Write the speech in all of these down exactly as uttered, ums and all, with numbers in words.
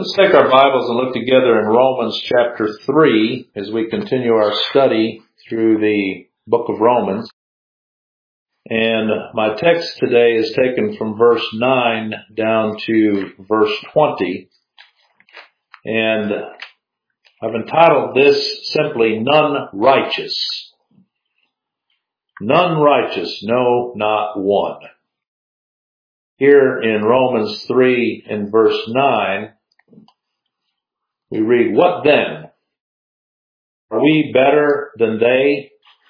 Let's take our Bibles and look together in Romans chapter three as we continue our study through the book of Romans. And my text today is taken from verse nine down to verse twenty. And I've entitled this simply, None Righteous. None righteous, no, not one. Here in Romans three in verse nine, we read, What then? Are we better than they?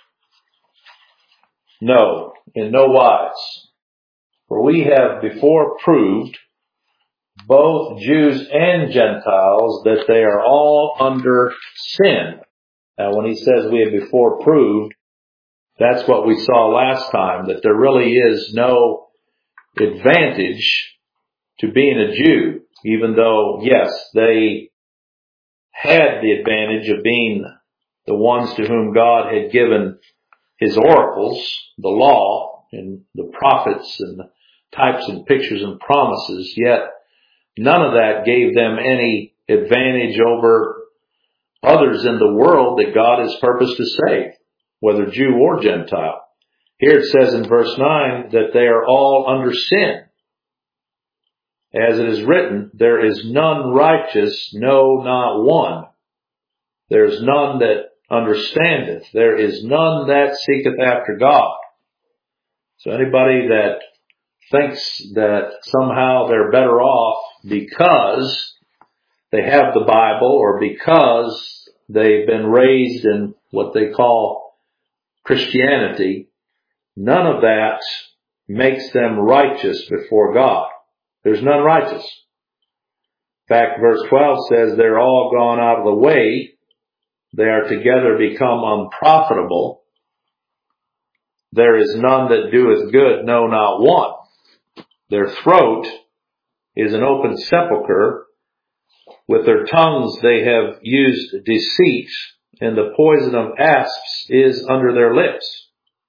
No, in no wise. For we have before proved, both Jews and Gentiles, that they are all under sin. Now when he says we have before proved, that's what we saw last time, that there really is no advantage to being a Jew, even though, yes, they had the advantage of being the ones to whom God had given His oracles, the law, and the prophets, and the types and pictures and promises, yet none of that gave them any advantage over others in the world that God has purposed to save, whether Jew or Gentile. Here it says in verse nine that they are all under sin. As it is written, there is none righteous, no, not one. There is none that understandeth. There is none that seeketh after God. So anybody that thinks that somehow they're better off because they have the Bible or because they've been raised in what they call Christianity, none of that makes them righteous before God. There's none righteous. In fact, verse twelve says they're all gone out of the way. They are together become unprofitable. There is none that doeth good, no, not one. Their throat is an open sepulchre. With their tongues they have used deceit, and the poison of asps is under their lips,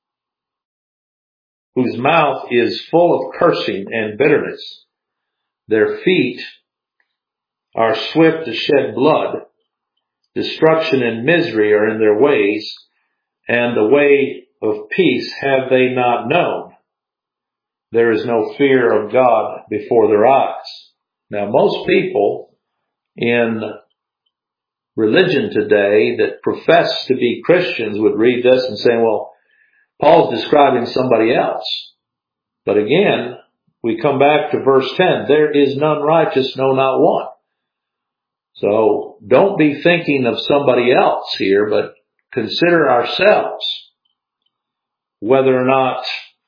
whose mouth is full of cursing and bitterness. Their feet are swift to shed blood. Destruction and misery are in their ways, and the way of peace have they not known. There is no fear of God before their eyes. Now, most people in religion today that profess to be Christians would read this and say, well, Paul's describing somebody else. But again, we come back to verse ten. There is none righteous, no, not one. So don't be thinking of somebody else here, but consider ourselves whether or not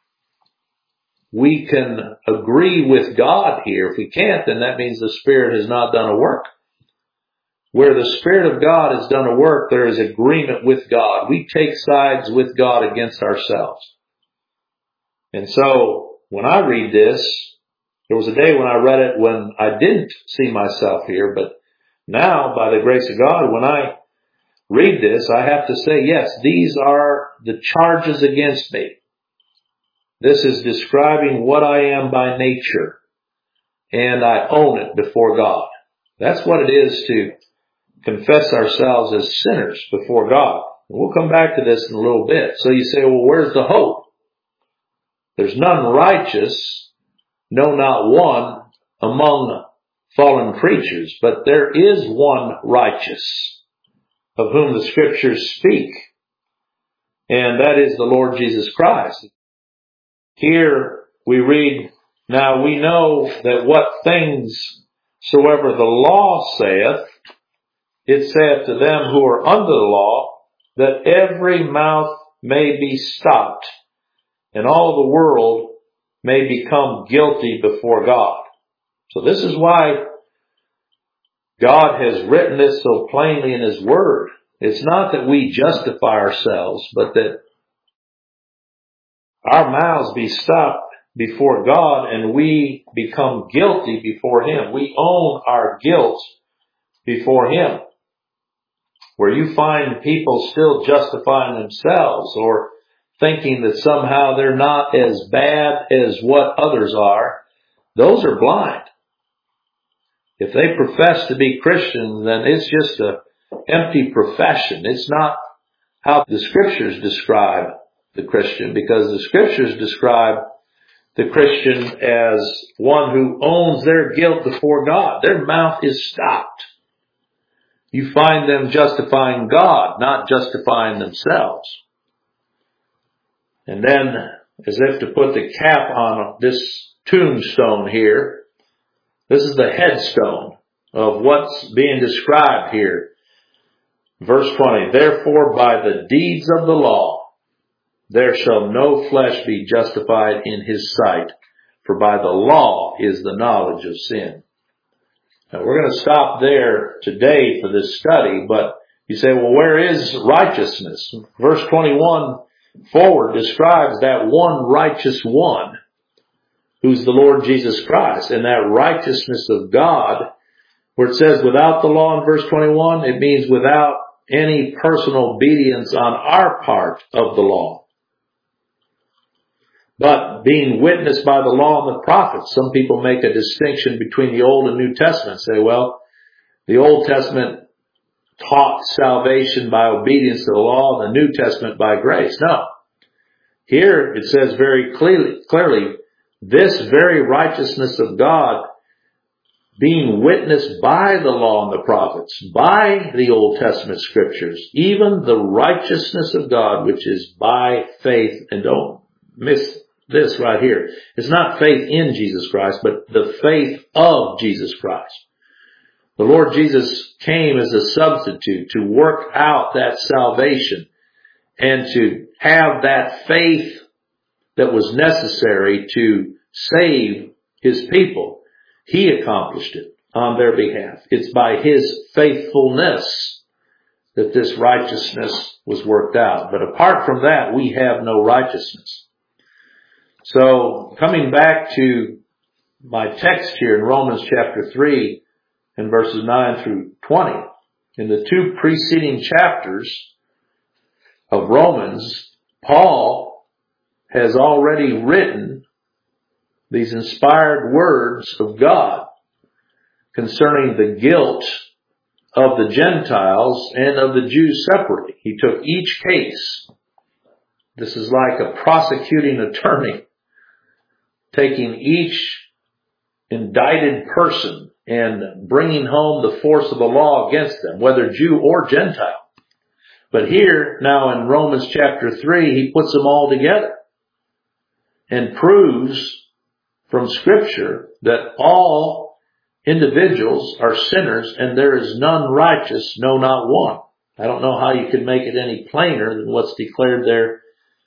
we can agree with God here. If we can't, then that means the Spirit has not done a work. Where the Spirit of God has done a work, there is agreement with God. We take sides with God against ourselves. And so when I read this, there was a day when I read it when I didn't see myself here, but now, by the grace of God, when I read this, I have to say, yes, these are the charges against me. This is describing what I am by nature, and I own it before God. That's what it is to confess ourselves as sinners before God. We'll come back to this in a little bit. So you say, well, where's the hope? There's none righteous, no, not one, among fallen creatures, but there is one righteous, of whom the Scriptures speak, and that is the Lord Jesus Christ. Here we read, now we know that what things soever the law saith, it saith to them who are under the law, that every mouth may be stopped, and all the world may become guilty before God. So this is why God has written this so plainly in His Word. It's not that we justify ourselves, but that our mouths be stopped before God and we become guilty before Him. We own our guilt before Him. Where you find people still justifying themselves or thinking that somehow they're not as bad as what others are, those are blind. If they profess to be Christians, then it's just an empty profession. It's not how the Scriptures describe the Christian, because the Scriptures describe the Christian as one who owns their guilt before God. Their mouth is stopped. You find them justifying God, not justifying themselves. And then, as if to put the cap on this tombstone here, this is the headstone of what's being described here. Verse twenty, therefore by the deeds of the law, there shall no flesh be justified in his sight, for by the law is the knowledge of sin. Now we're going to stop there today for this study, but you say, well, where is righteousness? Verse twenty-one forward describes that one righteous one, who's the Lord Jesus Christ. And that righteousness of God, where it says without the law in verse twenty-one, it means without any personal obedience on our part of the law. But being witnessed by the law and the prophets, some people make a distinction between the Old and New Testament. Say, well, the Old Testament taught salvation by obedience to the law, and the New Testament by grace. No. Here it says very clearly, clearly, this very righteousness of God being witnessed by the law and the prophets, by the Old Testament Scriptures, even the righteousness of God, which is by faith, and don't miss this right here. It's not faith in Jesus Christ, but the faith of Jesus Christ. The Lord Jesus came as a substitute to work out that salvation and to have that faith that was necessary to save His people. He accomplished it on their behalf. It's by His faithfulness that this righteousness was worked out. But apart from that, we have no righteousness. So, coming back to my text here in Romans chapter three and verses nine through twenty, in the two preceding chapters of Romans, Paul has already written these inspired words of God concerning the guilt of the Gentiles and of the Jews separately. He took each case. This is like a prosecuting attorney taking each indicted person and bringing home the force of the law against them, whether Jew or Gentile. But here, now in Romans chapter three, he puts them all together and proves from Scripture that all individuals are sinners and there is none righteous, no, not one. I don't know how you could make it any plainer than what's declared there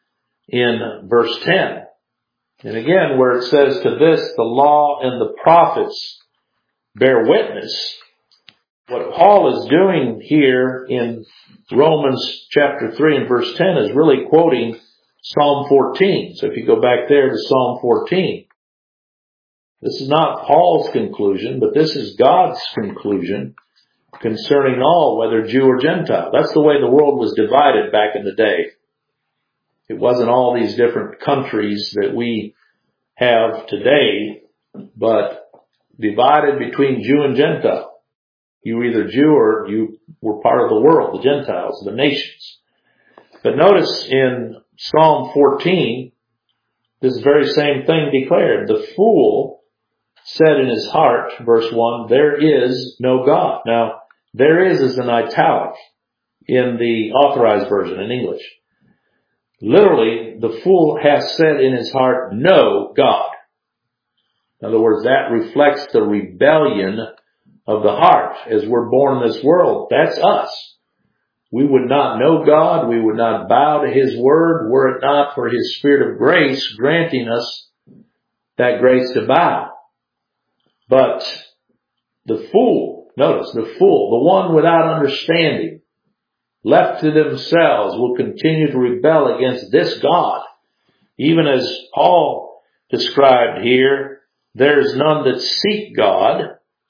in verse ten. And again, where it says to this, the law and the prophets bear witness, what Paul is doing here in Romans chapter three and verse ten is really quoting Psalm fourteen. So if you go back there to Psalm fourteen, this is not Paul's conclusion, but this is God's conclusion concerning all, whether Jew or Gentile. That's the way the world was divided back in the day. It wasn't all these different countries that we have today, but divided between Jew and Gentile. You were either Jew or you were part of the world, the Gentiles, the nations. But notice in Psalm fourteen, this very same thing declared. The fool said in his heart, verse one, there is no God. Now, there is is an italic in the Authorized Version in English. Literally, the fool has said in his heart, no God. In other words, that reflects the rebellion of the heart. As we're born in this world, that's us. We would not know God. We would not bow to His word were it not for His Spirit of grace granting us that grace to bow. But the fool, notice, the fool, the one without understanding, left to themselves, will continue to rebel against this God. Even as Paul described here, there is none that seek God,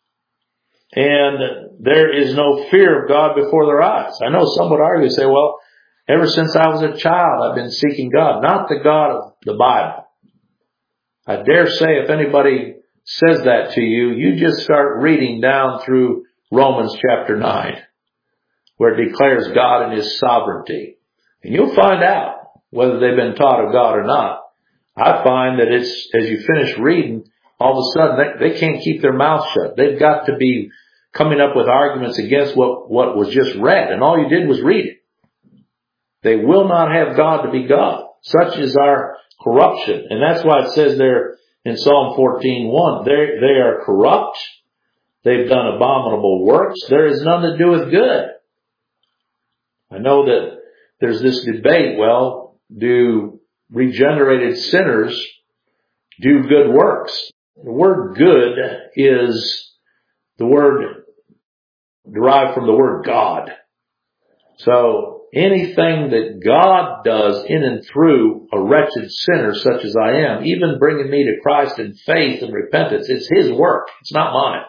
and there is no fear of God before their eyes. I know some would argue, say, well, ever since I was a child, I've been seeking God, not the God of the Bible. I dare say if anybody says that to you, you just start reading down through Romans chapter nine, where it declares God and His sovereignty. And you'll find out whether they've been taught of God or not. I find that it's, as you finish reading, all of a sudden they, they can't keep their mouth shut. They've got to be coming up with arguments against what, what was just read. And all you did was read it. They will not have God to be God. Such is our corruption. And that's why it says there in Psalm fourteen one, they, they are corrupt. They've done abominable works. There is none that doeth good. I know that there's this debate, well, do regenerated sinners do good works? The word good is the word derived from the word God. So anything that God does in and through a wretched sinner such as I am, even bringing me to Christ in faith and repentance, it's His work. It's not mine.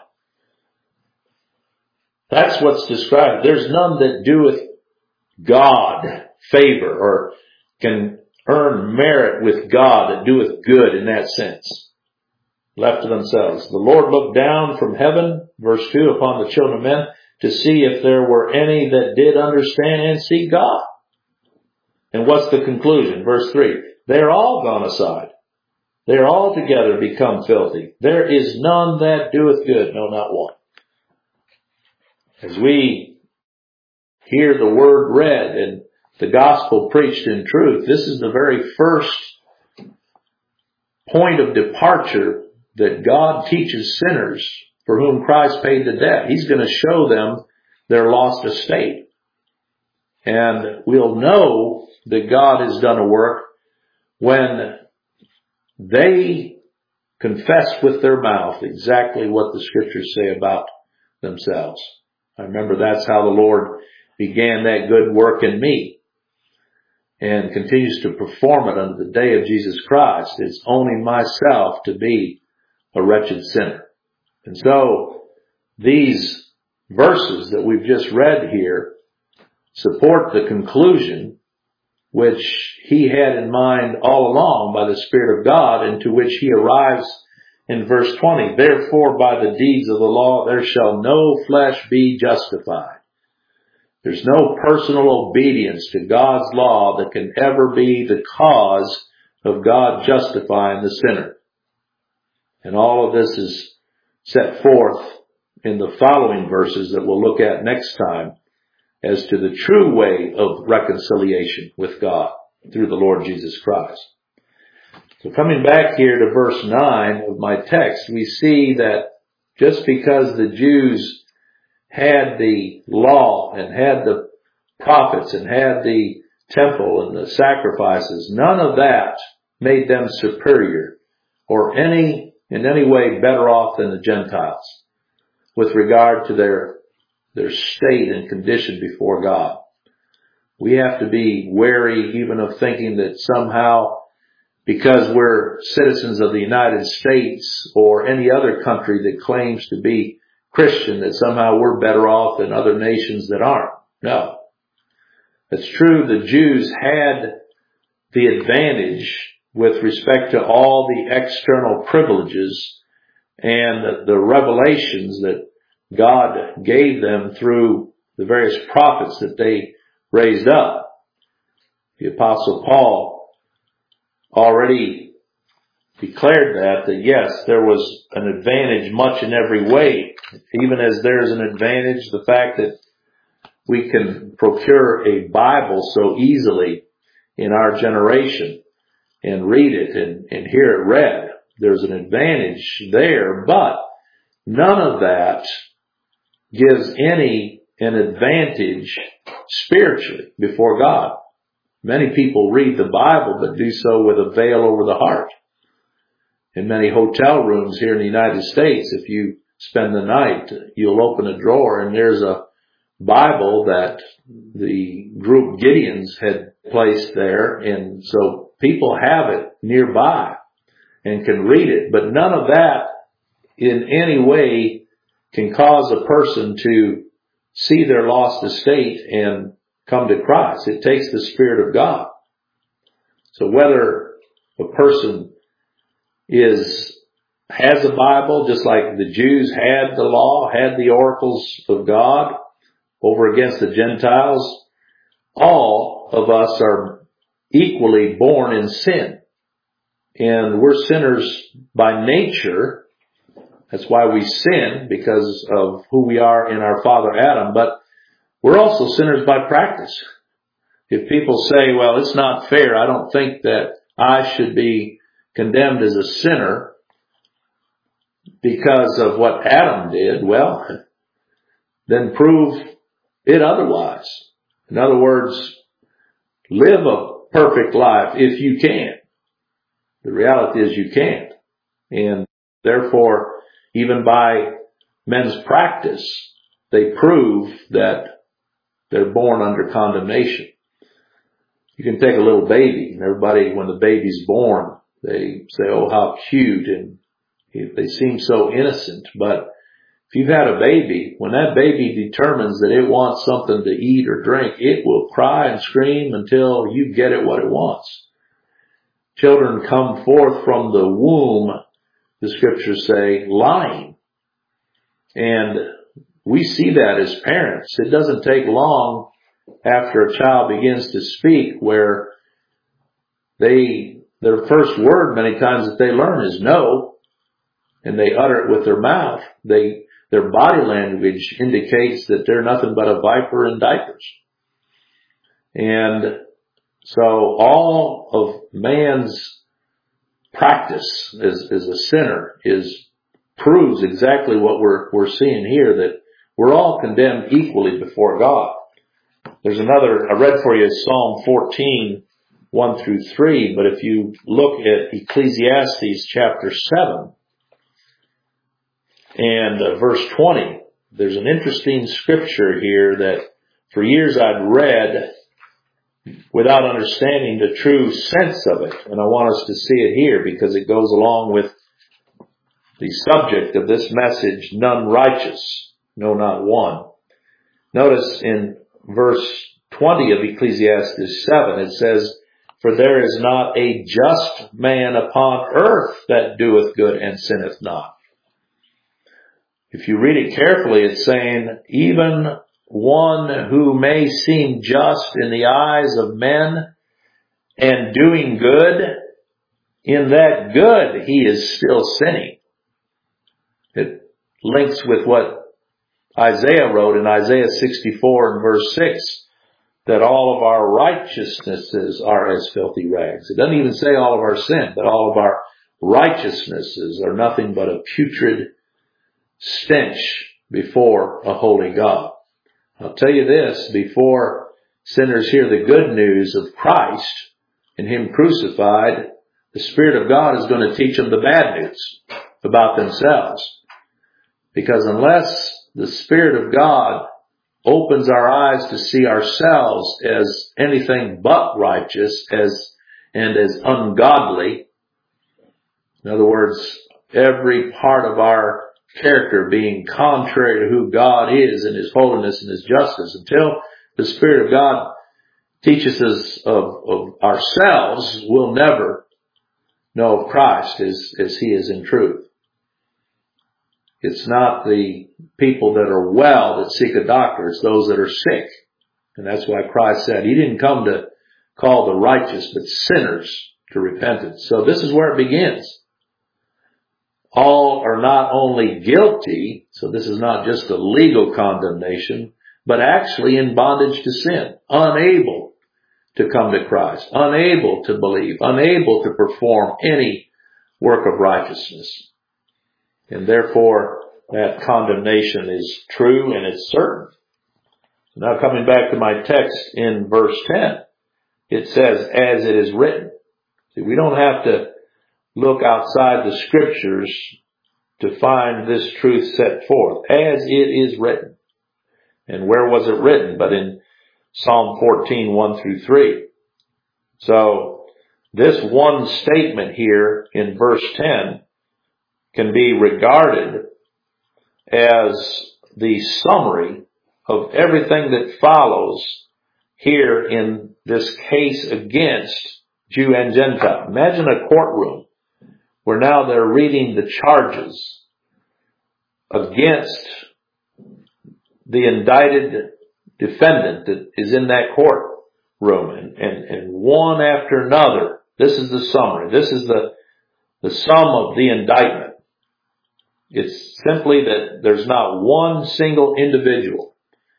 That's what's described. There's none that doeth God favor or can earn merit with God that doeth good in that sense. Left to themselves. The Lord looked down from heaven, verse two, upon the children of men to see if there were any that did understand and see God. And what's the conclusion? Verse three, they are all gone aside. They are all together become filthy. There is none that doeth good, no, not one. As we hear the word read and the gospel preached in truth, this is the very first point of departure that God teaches sinners for whom Christ paid the debt. He's going to show them their lost estate. And we'll know that God has done a work when they confess with their mouth exactly what the Scriptures say about themselves. I remember that's how the Lord began that good work in me and continues to perform it unto the day of Jesus Christ. It's owning myself to be a wretched sinner. And so these verses that we've just read here support the conclusion which He had in mind all along by the Spirit of God, and to which He arrives in verse twenty. Therefore, by the deeds of the law, there shall no flesh be justified. There's no personal obedience to God's law that can ever be the cause of God justifying the sinner. And all of this is set forth in the following verses that we'll look at next time as to the true way of reconciliation with God through the Lord Jesus Christ. So coming back here to verse nine of my text, we see that just because the Jews had the law and had the prophets and had the temple and the sacrifices, none of that made them superior or any in any way better off than the Gentiles with regard to their their state and condition before God. We have to be wary even of thinking that somehow because we're citizens of the United States or any other country that claims to be Christian, that somehow we're better off than other nations that aren't. No. It's true the Jews had the advantage with respect to all the external privileges and the revelations that God gave them through the various prophets that they raised up. The Apostle Paul already declared that, that yes, there was an advantage much in every way, even as there's an advantage, the fact that we can procure a Bible so easily in our generation and read it and, and hear it read. There's an advantage there, but none of that gives any an advantage spiritually before God. Many people read the Bible, but do so with a veil over the heart. In many hotel rooms here in the United States, if you spend the night, you'll open a drawer and there's a Bible that the group Gideons had placed there. And so people have it nearby and can read it, but none of that in any way can cause a person to see their lost estate and come to Christ. It takes the Spirit of God. So whether a person is has a Bible, just like the Jews had the law, had the oracles of God over against the Gentiles, all of us are equally born in sin. And we're sinners by nature. That's why we sin, because of who we are in our father Adam. But we're also sinners by practice. If people say, well, it's not fair, I don't think that I should be condemned as a sinner because of what Adam did, well, then prove it otherwise. In other words, live a perfect life if you can. The reality is you can't. And therefore, even by men's practice, they prove that they're born under condemnation. You can take a little baby, and everybody, when the baby's born, they say, oh, how cute, and they seem so innocent. But if you've had a baby, when that baby determines that it wants something to eat or drink, it will cry and scream until you get it what it wants. Children come forth from the womb, the scriptures say, lying. And we see that as parents. It doesn't take long after a child begins to speak where they, their first word many times that they learn is no, and they utter it with their mouth. They, their body language indicates that they're nothing but a viper in diapers. And so all of man's practice as, as a sinner is proves exactly what we're, we're seeing here, that we're all condemned equally before God. There's another, I read for you Psalm fourteen, one through three, but if you look at Ecclesiastes chapter seven and uh, verse twenty, there's an interesting scripture here that for years I'd read without understanding the true sense of it. And I want us to see it here because it goes along with the subject of this message, none righteous, no, not one. Notice in verse twenty of Ecclesiastes seven, it says, for there is not a just man upon earth that doeth good and sinneth not. If you read it carefully, it's saying, even one who may seem just in the eyes of men and doing good, in that good he is still sinning. It links with what Isaiah wrote in Isaiah sixty-four and verse six, that all of our righteousnesses are as filthy rags. It doesn't even say all of our sin, but all of our righteousnesses are nothing but a putrid stench before a holy God. I'll tell you this, before sinners hear the good news of Christ and Him crucified, the Spirit of God is going to teach them the bad news about themselves. Because unless the Spirit of God opens our eyes to see ourselves as anything but righteous as and as ungodly, in other words, every part of our character being contrary to who God is in His holiness and His justice, until the Spirit of God teaches us of, of ourselves, we'll never know of Christ as, as He is in truth. It's not the people that are well that seek a doctor. It's those that are sick. And that's why Christ said He didn't come to call the righteous, but sinners to repentance. So this is where it begins. All are not only guilty, so this is not just a legal condemnation, but actually in bondage to sin, unable to come to Christ, unable to believe, unable to perform any work of righteousness. And therefore, that condemnation is true and it's certain. Now coming back to my text in verse ten, it says, as it is written. See, we don't have to look outside the scriptures to find this truth set forth. As it is written. And where was it written? But in Psalm fourteen, one through three. So this one statement here in verse ten can be regarded as the summary of everything that follows here in this case against Jew and Gentile. Imagine a courtroom where now they're reading the charges against the indicted defendant that is in that courtroom, and, and, and one after another. This is the summary. This is the, the sum of the indictment. It's simply that there's not one single individual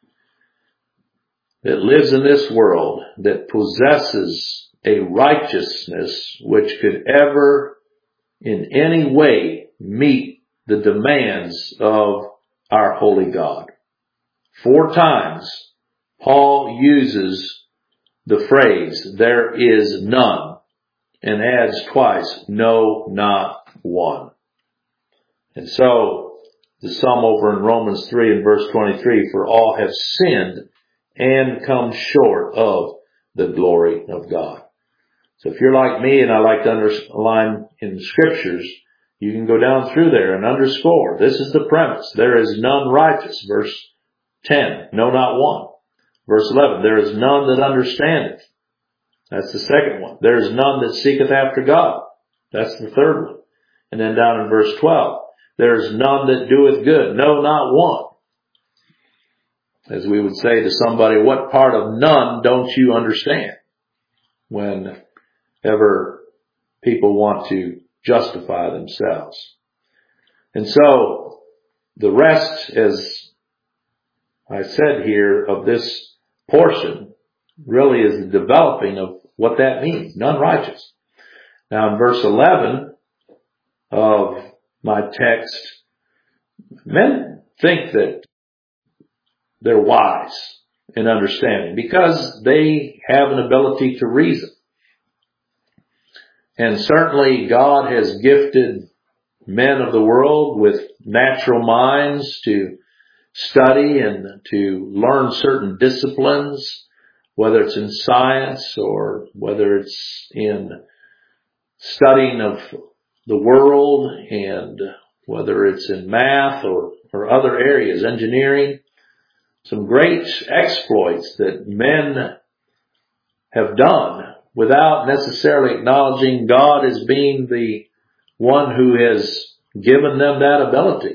that lives in this world that possesses a righteousness which could ever in any way meet the demands of our holy God. Four times Paul uses the phrase, there is none, and adds twice, no, not one. And so, the sum over in Romans three and verse twenty-three, for all have sinned and come short of the glory of God. So if you're like me and I like to underline in the scriptures, you can go down through there and underscore. This is the premise. There is none righteous. Verse ten, no, not one. Verse eleven, there is none that understandeth. That's the second one. There is none that seeketh after God. That's the third one. And then down in verse twelve, there is none that doeth good. No, not one. As we would say to somebody, what part of none don't you understand? Whenever people want to justify themselves. And so, the rest, as I said here, of this portion really is the developing of what that means. None righteous. Now in verse eleven of my text, men think that they're wise in understanding because they have an ability to reason. And certainly God has gifted men of the world with natural minds to study and to learn certain disciplines, whether it's in science or whether it's in studying of the world, and whether it's in math or, or other areas, engineering. Some great exploits that men have done without necessarily acknowledging God as being the one who has given them that ability.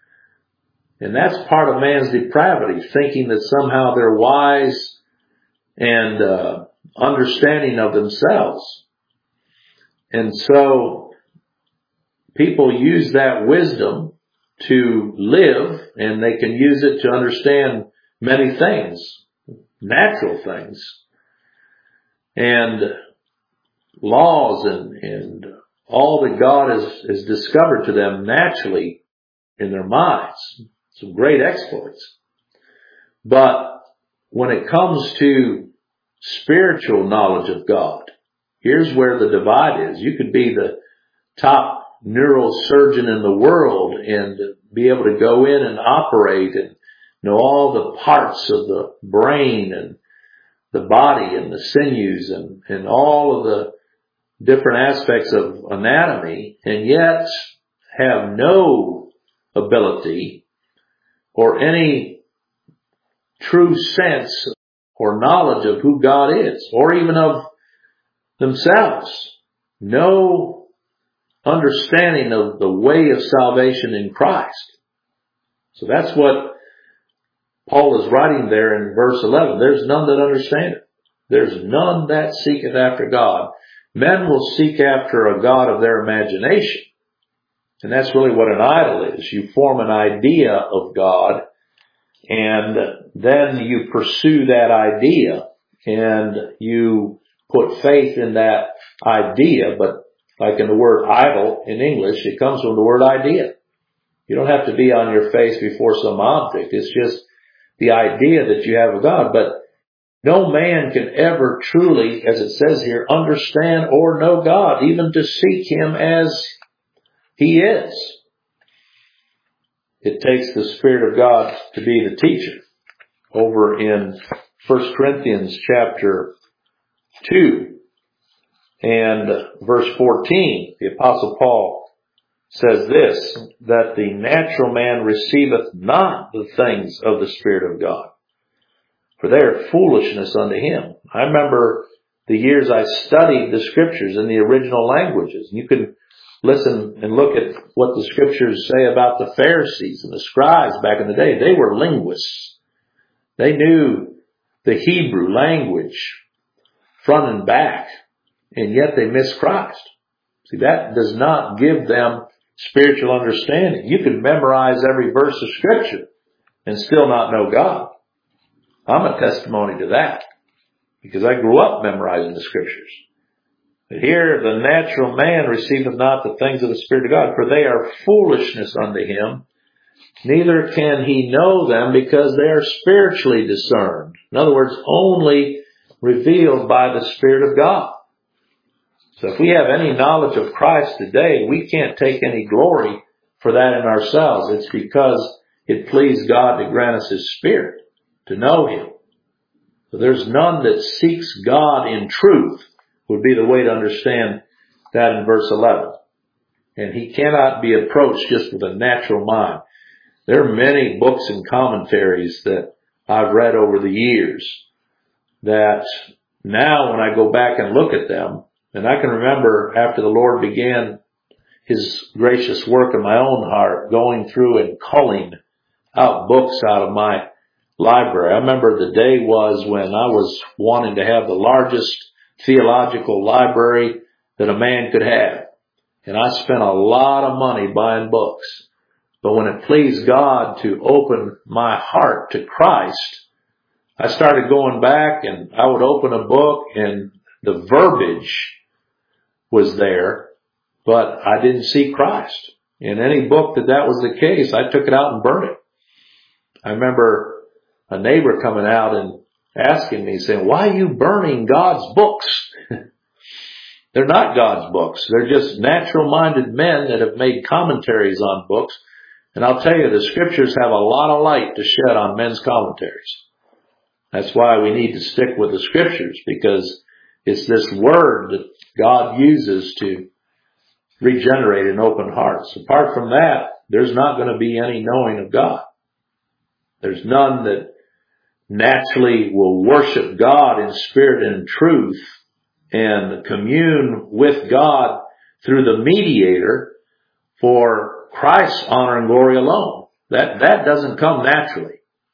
And that's part of man's depravity, thinking that somehow they're wise and uh, understanding of themselves. And so people use that wisdom to live, and they can use it to understand many things, natural things, and laws and, and all that God has, has discovered to them naturally in their minds. Some great exploits. But when it comes to spiritual knowledge of God, here's where the divide is. You could be the top neurosurgeon in the world and be able to go in and operate and know all the parts of the brain and the body and the sinews and, and all of the different aspects of anatomy, and yet have no ability or any true sense or knowledge of who God is, or even of themselves. No understanding of the way of salvation in Christ. So that's what Paul is writing there in verse eleven. There's none that understand it. There's none that seeketh after God. Men will seek after a God of their imagination. And that's really what an idol is. You form an idea of God, and then you pursue that idea, and you put faith in that idea. But like in the word idol in English, it comes from the word idea. You don't have to be on your face before some object. It's just the idea that you have of God. But no man can ever truly, as it says here, understand or know God, even to seek Him as He is. It takes the Spirit of God to be the teacher. Over in First Corinthians chapter two and verse fourteen, the Apostle Paul says this, that the natural man receiveth not the things of the Spirit of God, for they are foolishness unto him. I remember the years I studied the Scriptures in the original languages. You can listen and look at what the scriptures say about the Pharisees and the scribes back in the day. They were linguists. They knew the Hebrew language front and back, and yet they missed Christ. See, that does not give them spiritual understanding. You can memorize every verse of scripture and still not know God. I'm a testimony to that because I grew up memorizing the scriptures. But here, the natural man receiveth not the things of the Spirit of God, for they are foolishness unto him. Neither can he know them because they are spiritually discerned. In other words, only revealed by the Spirit of God. So if we have any knowledge of Christ today, we can't take any glory for that in ourselves. It's because it pleased God to grant us His Spirit, to know Him. So there's none that seeks God in truth, would be the way to understand that in verse eleven. And he cannot be approached just with a natural mind. There are many books and commentaries that I've read over the years that now when I go back and look at them, and I can remember after the Lord began His gracious work in my own heart, going through and culling out books out of my library. I remember the day was when I was wanting to have the largest theological library that a man could have. And I spent a lot of money buying books. But when it pleased God to open my heart to Christ, I started going back and I would open a book and the verbiage was there, but I didn't see Christ. In any book that that was the case, I took it out and burned it. I remember a neighbor coming out and asking me, saying, why are you burning God's books? They're not God's books. They're just natural-minded men that have made commentaries on books. And I'll tell you, the scriptures have a lot of light to shed on men's commentaries. That's why we need to stick with the scriptures, because it's this word that God uses to regenerate an open hearts. Apart from that, there's not going to be any knowing of God. There's none that naturally will worship God in spirit and truth and commune with God through the mediator for Christ's honor and glory alone. That, that doesn't come naturally.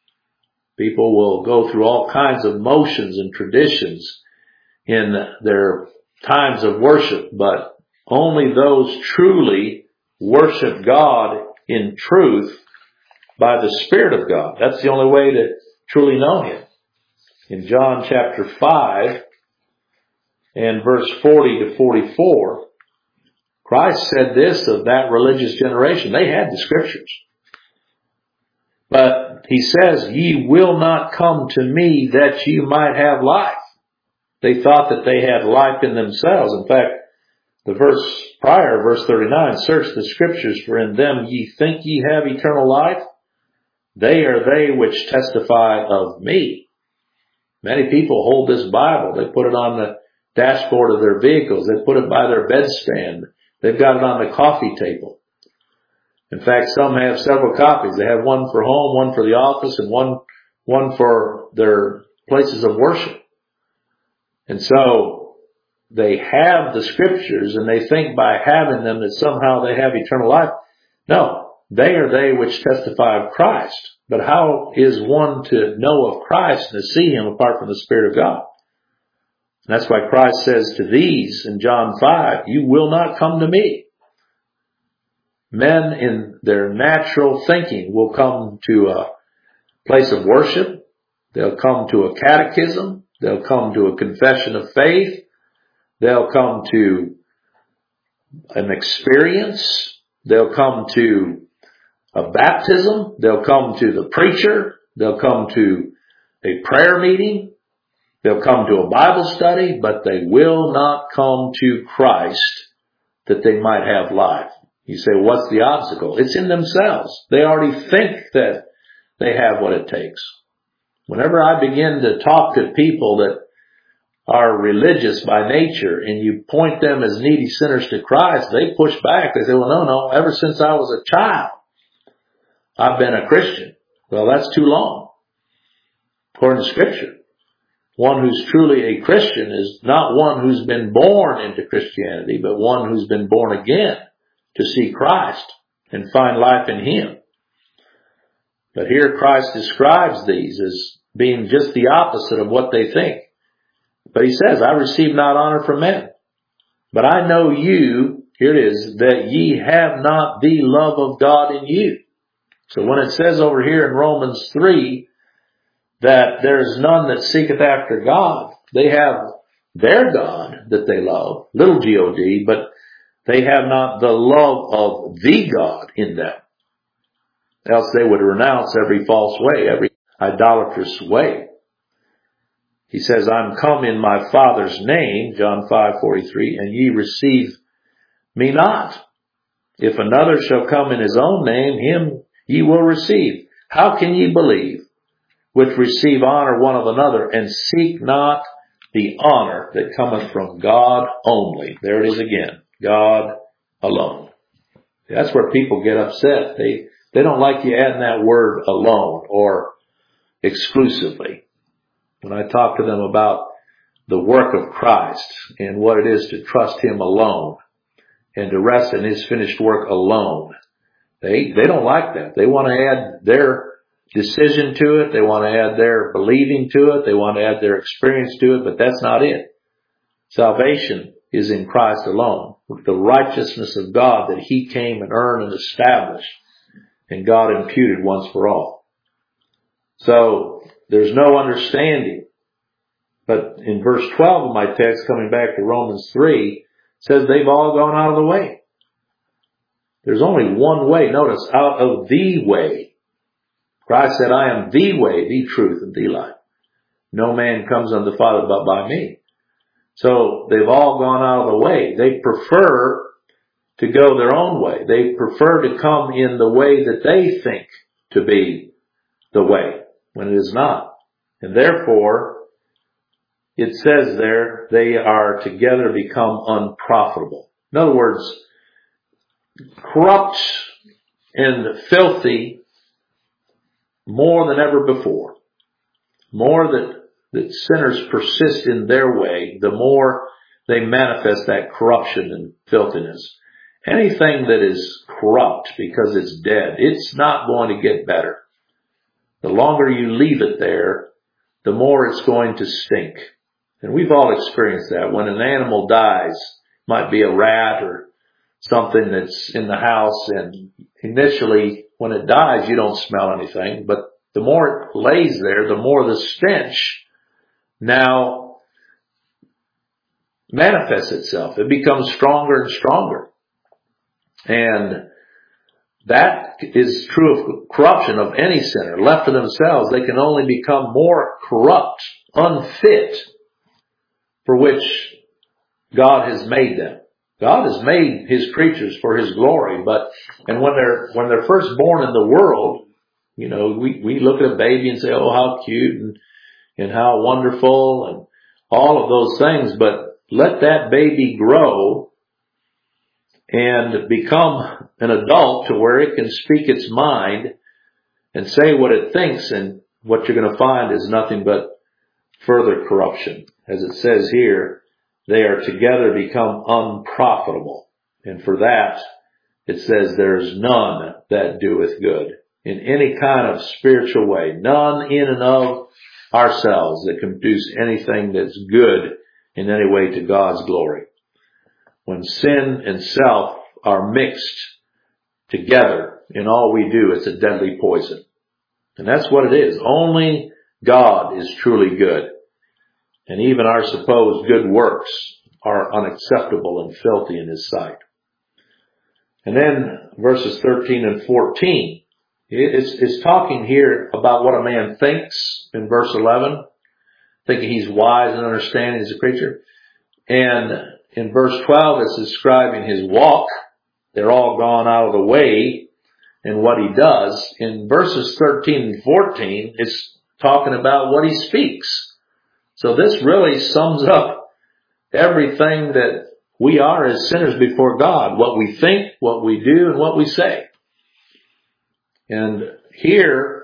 People will go through all kinds of motions and traditions in their times of worship, but only those truly worship God in truth by the Spirit of God. That's the only way to truly know Him. In John chapter five and verse forty to forty-four, Christ said this of that religious generation. They had the scriptures. But He says, ye will not come to me that you might have life. They thought that they had life in themselves. In fact, the verse prior, verse thirty-nine, search the scriptures, for in them ye think ye have eternal life. They are they which testify of me. Many people hold this Bible. They put it on the dashboard of their vehicles. They put it by their bedstand. They've got it on the coffee table. In fact, some have several copies. They have one for home, one for the office, and one, one for their places of worship. And so they have the scriptures and they think by having them that somehow they have eternal life. No. They are they which testify of Christ. But how is one to know of Christ and to see Him apart from the Spirit of God? And that's why Christ says to these in John five, you will not come to me. Men in their natural thinking will come to a place of worship. They'll come to a catechism. They'll come to a confession of faith. They'll come to an experience. They'll come to a baptism. They'll come to the preacher. They'll come to a prayer meeting. They'll come to a Bible study, but they will not come to Christ that they might have life. You say, what's the obstacle? It's in themselves. They already think that they have what it takes. Whenever I begin to talk to people that are religious by nature and you point them as needy sinners to Christ, they push back. They say, well, no, no, ever since I was a child, I've been a Christian. Well, that's too long. According to Scripture, one who's truly a Christian is not one who's been born into Christianity, but one who's been born again. to see Christ and find life in Him. But here Christ describes these as being just the opposite of what they think. But He says, I receive not honor from men, but I know you, here it is, that ye have not the love of God in you. So when it says over here in Romans three that there is none that seeketh after God, they have their God that they love, little G O D, but they have not the love of the God in them. Else they would renounce every false way, every idolatrous way. He says, I'm come in my Father's name, John five forty-three, and ye receive me not. If another shall come in his own name, him ye will receive. How can ye believe, which receive honor one of another, and seek not the honor that cometh from God only? There it is again, God alone. That's where people get upset. They they don't like you adding that word alone or exclusively. When I talk to them about the work of Christ and what it is to trust Him alone and to rest in His finished work alone, they they don't like that. They want to add their decision to it. They want to add their believing to it. They want to add their experience to it, but that's not it. Salvation is in Christ alone. The righteousness of God that He came and earned and established, and God imputed once for all. So there's no understanding. But in verse twelve of my text, coming back to Romans three, it says they've all gone out of the way. There's only one way. Notice, out of the way. Christ said, I am the way, the truth, and the life. No man comes unto the Father but by me. So they've all gone out of the way. They prefer to go their own way. They prefer to come in the way that they think to be the way, when it is not. And therefore, it says there, they are together become unprofitable. In other words, corrupt and filthy more than ever before. More that, that sinners persist in their way, the more they manifest that corruption and filthiness. Anything that is corrupt because it's dead, it's not going to get better. The longer you leave it there, the more it's going to stink. And we've all experienced that. When an animal dies, might be a rat or something that's in the house, and initially when it dies you don't smell anything, but the more it lays there, the more the stench now manifests itself. It becomes stronger and stronger. And that is true of corruption of any sinner. Left to themselves, they can only become more corrupt, unfit for which God has made them. God has made His creatures for His glory, but, and when they're, when they're first born in the world, you know, we, we look at a baby and say, oh, how cute and, and how wonderful and all of those things, but let that baby grow and become an adult to where it can speak its mind and say what it thinks, and what you're going to find is nothing but further corruption. As it says here, they are together become unprofitable. And for that, it says there's none that doeth good in any kind of spiritual way. None in and of ourselves that can produce anything that's good in any way to God's glory. When sin and self are mixed together in all we do, it's a deadly poison. And that's what it is. Only God is truly good. And even our supposed good works are unacceptable and filthy in His sight. And then verses thirteen and fourteen, it's, it's talking here about what a man thinks in verse eleven, thinking he's wise and understanding as a creature. And in verse twelve, it's describing his walk. They're all gone out of the way and what he does. In verses thirteen and fourteen, it's talking about what he speaks. So this really sums up everything that we are as sinners before God. What we think, what we do, and what we say. And here,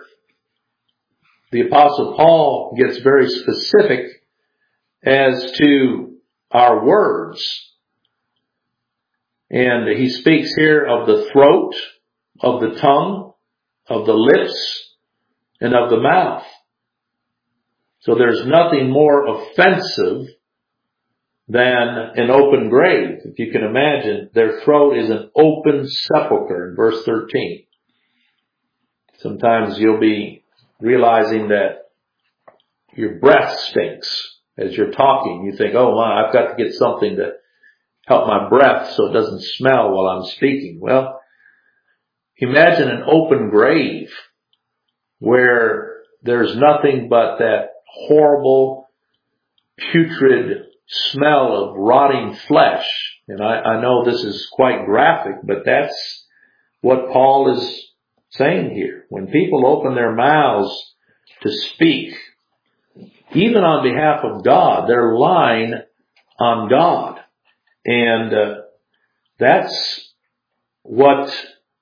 the Apostle Paul gets very specific as to our words. And he speaks here of the throat, of the tongue, of the lips, and of the mouth. So there's nothing more offensive than an open grave. If you can imagine, their throat is an open sepulcher in verse thirteen. Sometimes you'll be realizing that your breath stinks as you're talking. You think, oh my, I've got to get something to help my breath so it doesn't smell while I'm speaking. Well, imagine an open grave where there's nothing but that horrible, putrid smell of rotting flesh. And I, I know this is quite graphic, but that's what Paul is saying here. When people open their mouths to speak, even on behalf of God, they're lying on God. And uh, that's what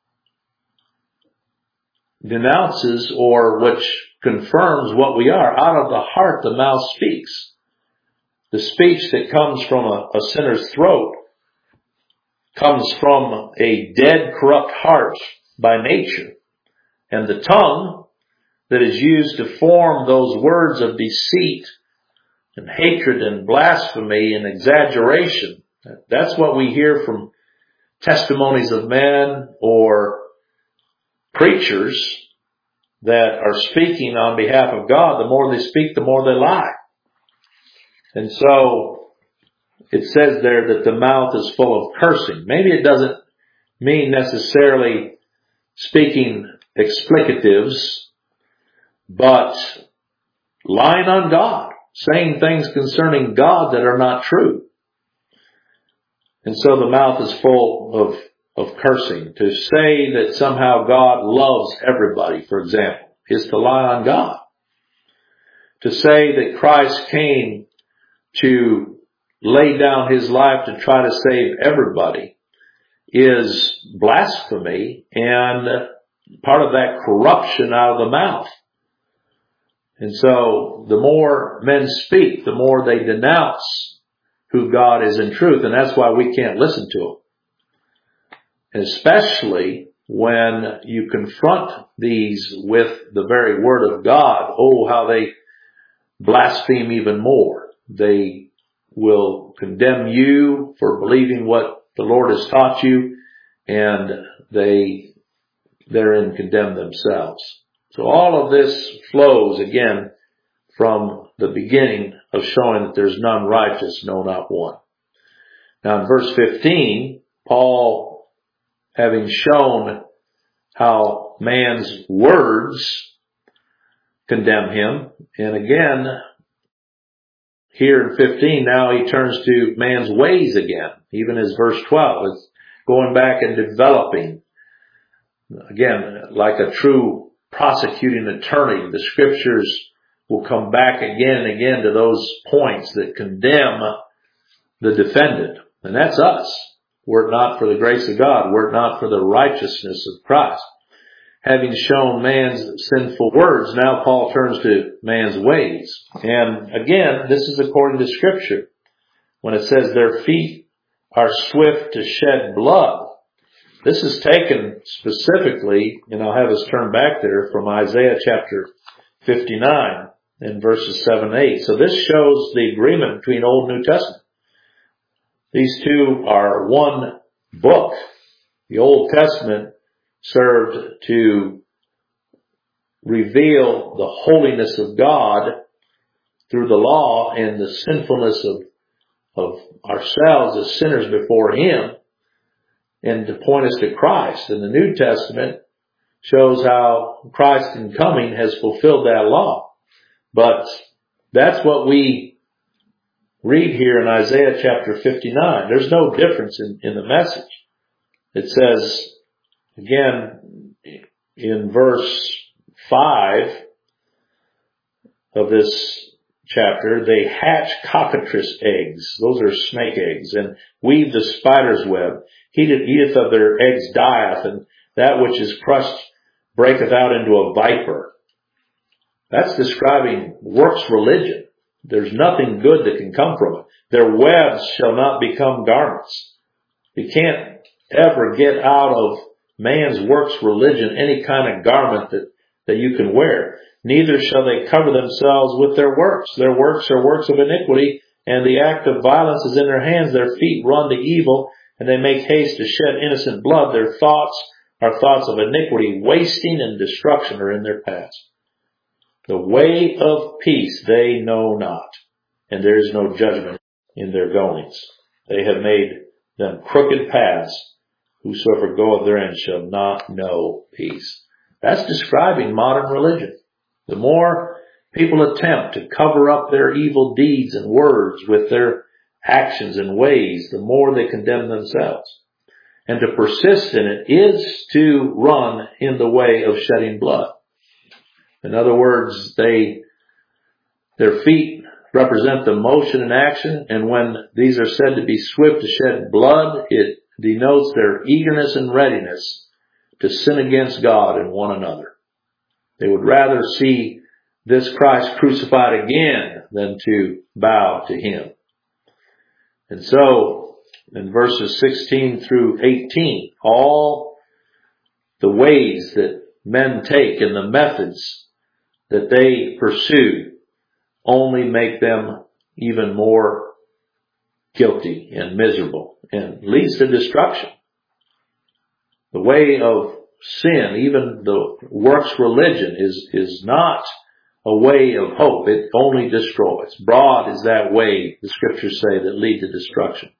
denounces or which confirms what we are. Out of the heart, the mouth speaks. The speech that comes from a, a sinner's throat comes from a dead, corrupt heart by nature. And the tongue that is used to form those words of deceit and hatred and blasphemy and exaggeration, that's what we hear from testimonies of men or preachers that are speaking on behalf of God. The more they speak, the more they lie. And so it says there that the mouth is full of cursing. Maybe it doesn't mean necessarily speaking explicatives, but lying on God, saying things concerning God that are not true. And so the mouth is full of, of cursing. To say that somehow God loves everybody, for example, is to lie on God. To say that Christ came to lay down his life to try to save everybody is blasphemy and part of that corruption out of the mouth. And so the more men speak, the more they denounce who God is in truth. And that's why we can't listen to them. And especially when you confront these with the very word of God. Oh, how they blaspheme even more. They will condemn you for believing what the Lord has taught you, and they therein condemn themselves. So all of this flows again from the beginning of showing that there's none righteous, no, not one. Now in verse fifteen, Paul, having shown how man's words condemn him, and again, here in fifteen, now he turns to man's ways again, even as verse twelve. It's going back and developing. Again, like a true prosecuting attorney, the scriptures will come back again and again to those points that condemn the defendant. And that's us. Were it not for the grace of God, were it not for the righteousness of Christ. Having shown man's sinful words, now Paul turns to man's ways. And again, this is according to Scripture. When it says their feet are swift to shed blood, this is taken specifically, and I'll have us turn back there, from Isaiah chapter fifty-nine and verses seven and eight. So this shows the agreement between Old and New Testament. These two are one book. The Old Testament served to reveal the holiness of God through the law and the sinfulness of, of ourselves as sinners before Him, and to point us to Christ. And the New Testament shows how Christ in coming has fulfilled that law. But that's what we read here in Isaiah chapter fifty-nine. There's no difference in, in the message. It says, again, in verse five of this chapter, they hatch cockatrice eggs. Those are snake eggs. And weave the spider's web. He that eateth of their eggs dieth, and that which is crushed breaketh out into a viper. That's describing works religion. There's nothing good that can come from it. Their webs shall not become garments. You can't ever get out of man's works religion any kind of garment that, that you can wear. Neither shall they cover themselves with their works. Their works are works of iniquity, and the act of violence is in their hands. Their feet run to evil, and they make haste to shed innocent blood. Their thoughts are thoughts of iniquity. Wasting and destruction are in their paths. The way of peace they know not, and there is no judgment in their goings. They have made them crooked paths. Whosoever goeth therein shall not know peace. That's describing modern religion. The more people attempt to cover up their evil deeds and words with their actions and ways, the more they condemn themselves. And to persist in it is to run in the way of shedding blood. In other words, they, their feet represent the motion and action, and when these are said to be swift to shed blood, it denotes their eagerness and readiness to sin against God and one another. They would rather see this Christ crucified again than to bow to Him. And so, in verses sixteen through eighteen, all the ways that men take and the methods that they pursue only make them even more guilty and miserable and leads to destruction. The way of sin, even the works religion, is, is not a way of hope. It only destroys. Broad is that way, the scriptures say, that lead to destruction.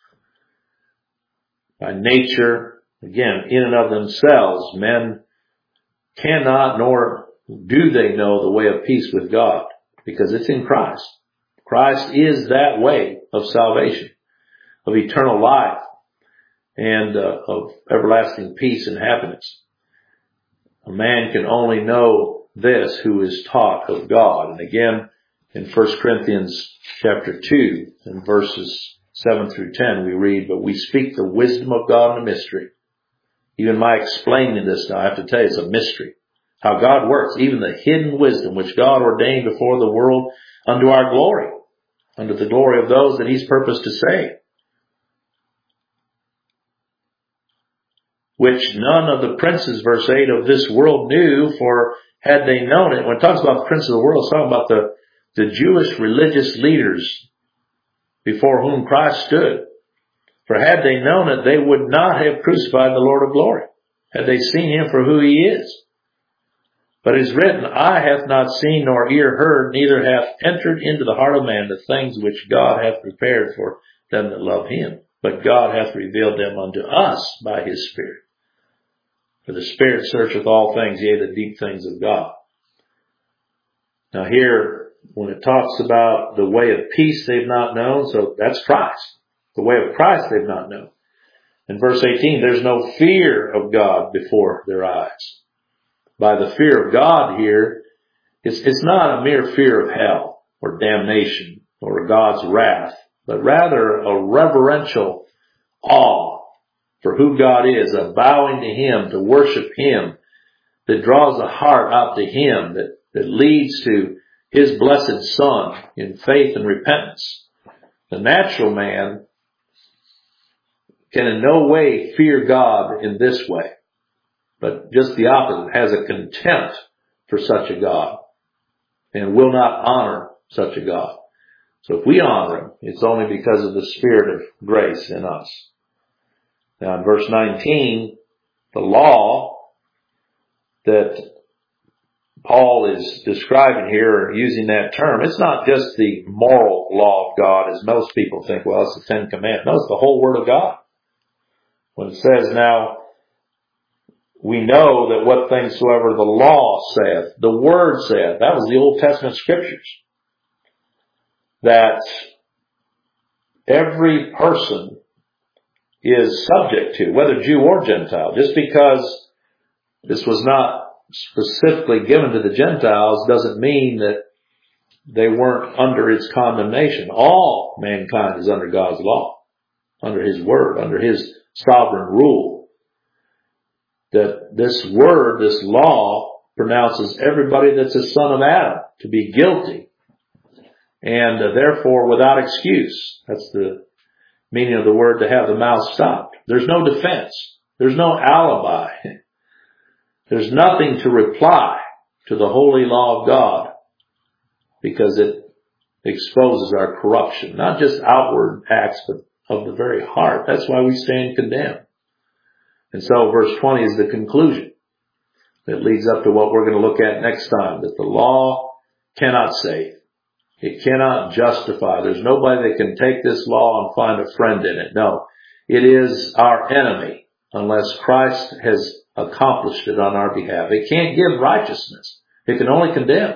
By nature, again, in and of themselves, men cannot nor do they know the way of peace with God, because it's in Christ. Christ is that way of salvation, of eternal life, and uh, of everlasting peace and happiness. A man can only know this who is taught of God. And again, in First Corinthians chapter two, in verses seven through ten, we read, "But we speak the wisdom of God in a mystery." Even my explaining this now, I have to tell you, it's a mystery. How God works, even the hidden wisdom which God ordained before the world unto our glory, unto the glory of those that He's purposed to save. Which none of the princes, verse eight, of this world knew, for had they known it. When it talks about the princes of the world, it's talking about the, the Jewish religious leaders before whom Christ stood. For had they known it, they would not have crucified the Lord of glory, had they seen Him for who He is. But it is written, "Eye hath not seen, nor ear heard, neither hath entered into the heart of man the things which God hath prepared for them that love Him. But God hath revealed them unto us by His Spirit. For the Spirit searcheth all things, yea, the deep things of God." Now here, when it talks about the way of peace they've not known, so that's Christ. The way of Christ they've not known. In verse eighteen, there's no fear of God before their eyes. By the fear of God here, it's, it's not a mere fear of hell or damnation or God's wrath, but rather a reverential awe for who God is, a bowing to Him, to worship Him, that draws the heart out to Him, that, that leads to His blessed Son in faith and repentance. The natural man can in no way fear God in this way, but just the opposite, has a contempt for such a God and will not honor such a God. So if we honor Him, it's only because of the Spirit of grace in us. Now in verse nineteen, the law that Paul is describing here, or using that term, it's not just the moral law of God, as most people think, well, it's the Ten Commandments. No, it's the whole Word of God. When it says, now, we know that what things soever the law saith, the Word saith, that was the Old Testament Scriptures, that every person is subject to, whether Jew or Gentile. Just because this was not specifically given to the Gentiles doesn't mean that they weren't under its condemnation. All mankind is under God's law, under His Word, under His sovereign rule. That this Word, this law, pronounces everybody that's a son of Adam to be guilty, and uh, therefore without excuse. That's the meaning of the word to have the mouth stopped. There's no defense. There's no alibi. There's nothing to reply to the holy law of God, because it exposes our corruption, not just outward acts, but of the very heart. That's why we stand condemned. And so verse twenty is the conclusion that leads up to what we're going to look at next time, that the law cannot save. It cannot justify. There's nobody that can take this law and find a friend in it. No, it is our enemy unless Christ has accomplished it on our behalf. It can't give righteousness. It can only condemn.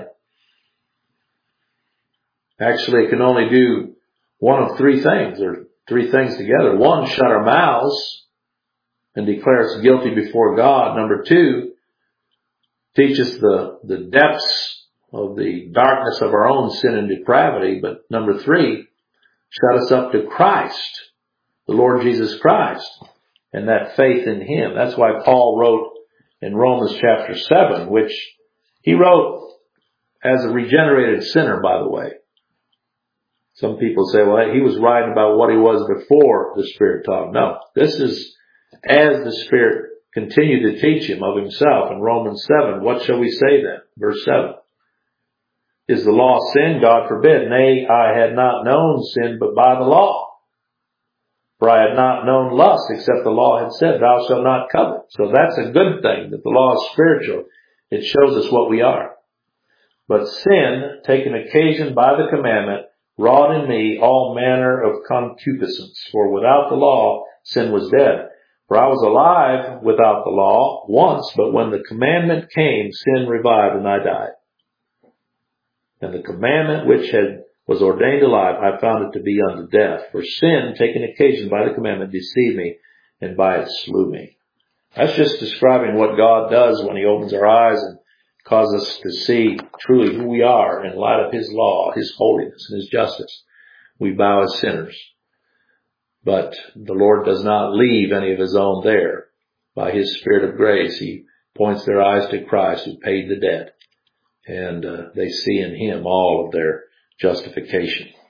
Actually, it can only do one of three things, or three things together. One, shut our mouths and declare us guilty before God. Number two, teach us the, the depths of the darkness of our own sin and depravity. But number three, shut us up to Christ, the Lord Jesus Christ, and that faith in Him. That's why Paul wrote in Romans chapter seven, which he wrote as a regenerated sinner, by the way. Some people say, well, he was writing about what he was before the Spirit taught him. No, this is as the Spirit continued to teach him of himself. In Romans seven, what shall we say then? Verse seven. Is the law sin? God forbid. Nay, I had not known sin but by the law. For I had not known lust, except the law had said, thou shalt not covet. So that's a good thing, that the law is spiritual. It shows us what we are. But sin, taking occasion by the commandment, wrought in me all manner of concupiscence. For without the law, sin was dead. For I was alive without the law once, but when the commandment came, sin revived and I died. And the commandment which had was ordained alive, I found it to be unto death. For sin, taking occasion by the commandment, deceived me, and by it slew me. That's just describing what God does when He opens our eyes and causes us to see truly who we are in light of His law, His holiness, and His justice. We bow as sinners. But the Lord does not leave any of His own there. By His Spirit of grace, He points their eyes to Christ, who paid the debt. And uh, they see in Him all of their justification.